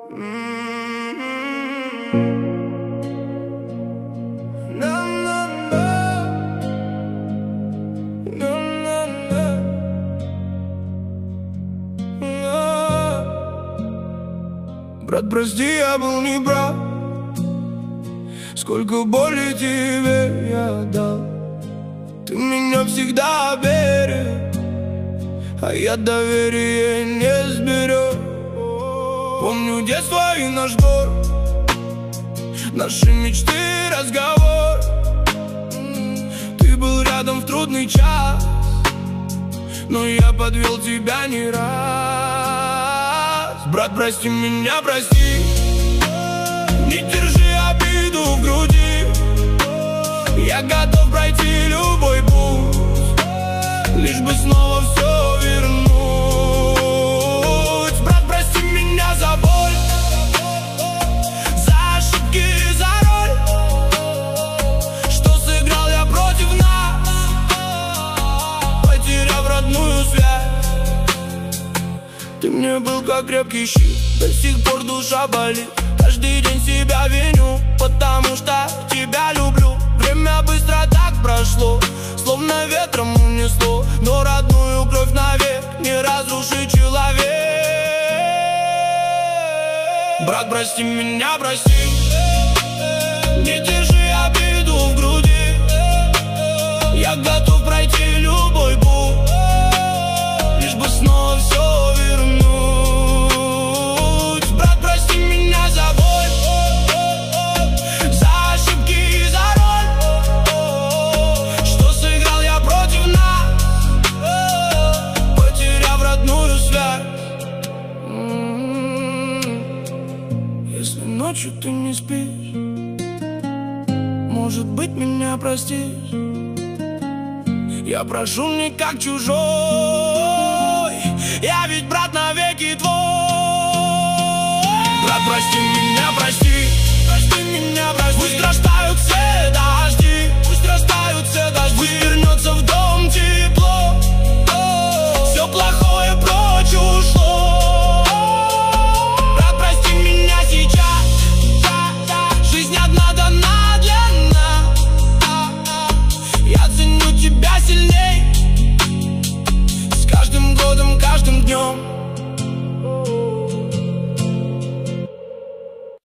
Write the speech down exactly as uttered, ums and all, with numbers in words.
Брат, прости, я был не брат. Сколько боли тебе я дал. Ты меня всегда верил, а я доверие не сберег. Помню детство и наш двор, наши мечты и разговор. Ты был рядом в трудный час, но я подвел тебя не раз. Брат, прости меня, прости. Не держи обиду в груди. Я готов пройти любой путь, лишь бы снова все вернуть. Брат, прости меня за боль, за ошибки и за роль, что сыграл я против нас, потеряв родную связь. Ты мне был как крепкий щит, до сих пор душа болит. Каждый день себя виню, потому что тебя люблю. Время быстро так прошло, словно ветром унесло, но родную кровь навек не разрушит человек. Брат, прости меня, прости. Не держи обиду в груди. Я готов пройти любой путь, лишь бы снова все вернуть. Брат, прости меня за боль, за ошибки и за роль, что сыграл я против нас, потеряв родную связь. Если ночью ты не спишь, может быть, меня простишь. Я прошу не как чужой,